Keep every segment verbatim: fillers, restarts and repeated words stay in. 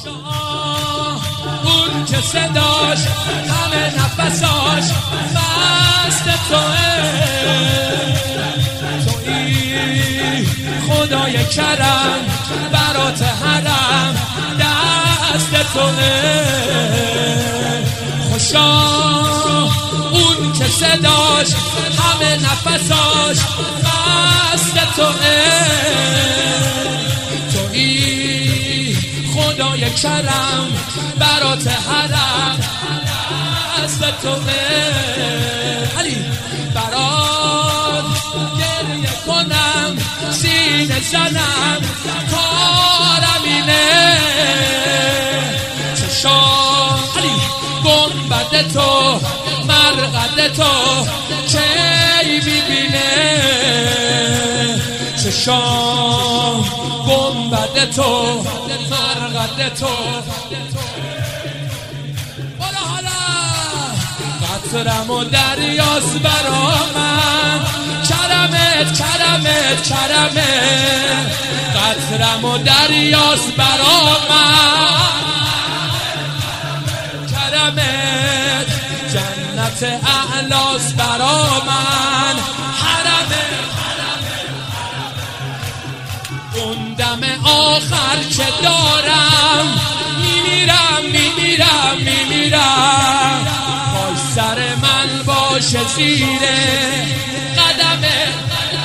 اون که صداش همه نفساش مست توه، تویی خدای کرم برات حرم دست توه. خوشا اون که صداش همه نفساش مست توه، تویی خدای کرم برات حرم دست توه. علی برات گریه کنم سینه زنم کارم اینه، چشام علی گنبد تو مرقد تو کی ببینه، چشام گنبد تو مرقد تو. بالا حالا قطرم و دریاست برا من، کرمت کرمت کرمت، قطرم و دریاست برا من، کرمت جنت اعلاست برا من، حرمت اون دم آخر که دارم میمیرم میمیرم میمیرم، پای سر من باشه زیره قدمت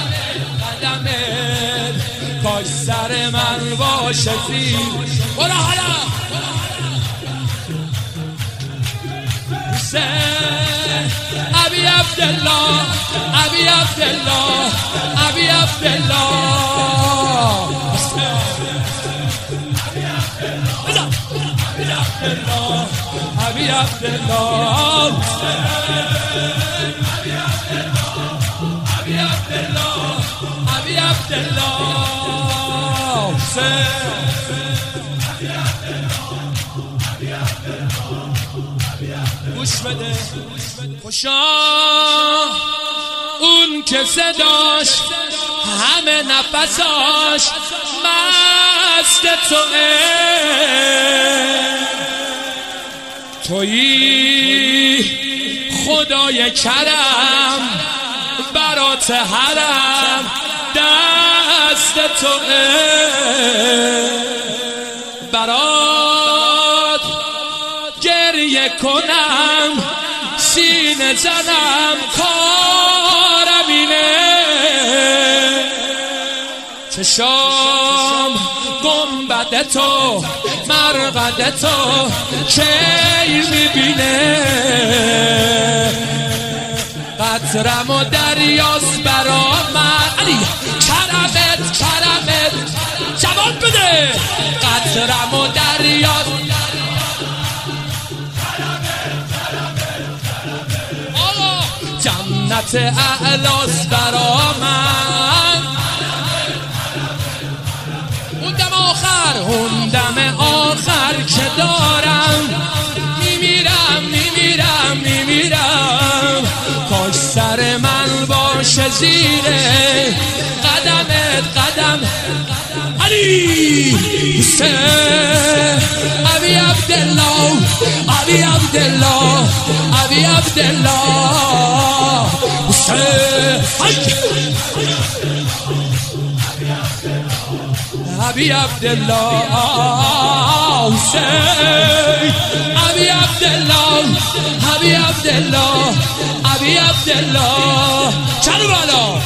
قدمت، پای سر من باشه زیره. برا حالا ابی عبدالله ابی عبدالله ابی عبدالله ابی عبدالله ابی عبدالله ابی عبدالله گوش بده. خوشا اون که صداش همه نفساش مست توه، تویی خدای کرم برات حرم دست توه، برات گریه کنم سینه زنم کارم اینه، چشام گنبد تو مرقد تو کی میبینه، قطرم و دریاست برا من. علی کرمت کرمت جواب بده، قطرم و دریاست جنت اعلاست برا من، اون دم آخر اون دم آخر که دارم میمیرم میمیرم میمیرم، کاش سر من باشه زیره قدمت قدم. علی حسین ابی عبدالله ابی عبدالله ابی عبدالله حسین ابی عبدالله حسین ابی عبدالله ابی عبدالله ابی عبدالله. چلو بالا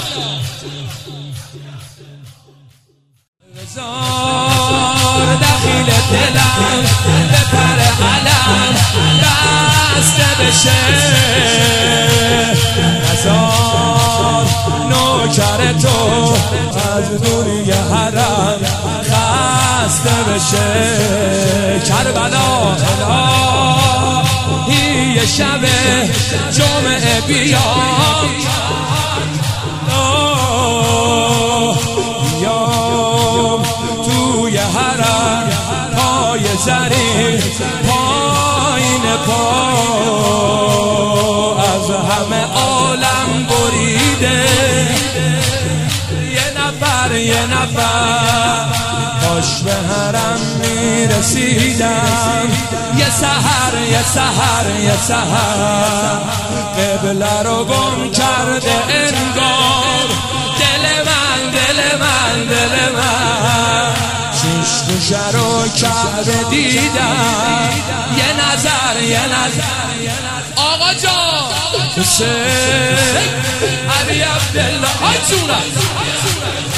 بذار داخل دلم به پر علم بسته بشه، بذار نوکر تو از دوری حرم خسته بشه. کربلا الهی شب جمعه بیام بیام توی حرم پای زری پایین پا از همه عالم بریده، یه نفر یه نفر کاش به حرم می میرسیدم یه سحر یه سحر یه سحر قبله رو گم کرده انگار دل من دل من دل من شش گوشه رو کعبه دیدم یه نظر یه نظر آقا جان حسین علی عبدالله آی جونم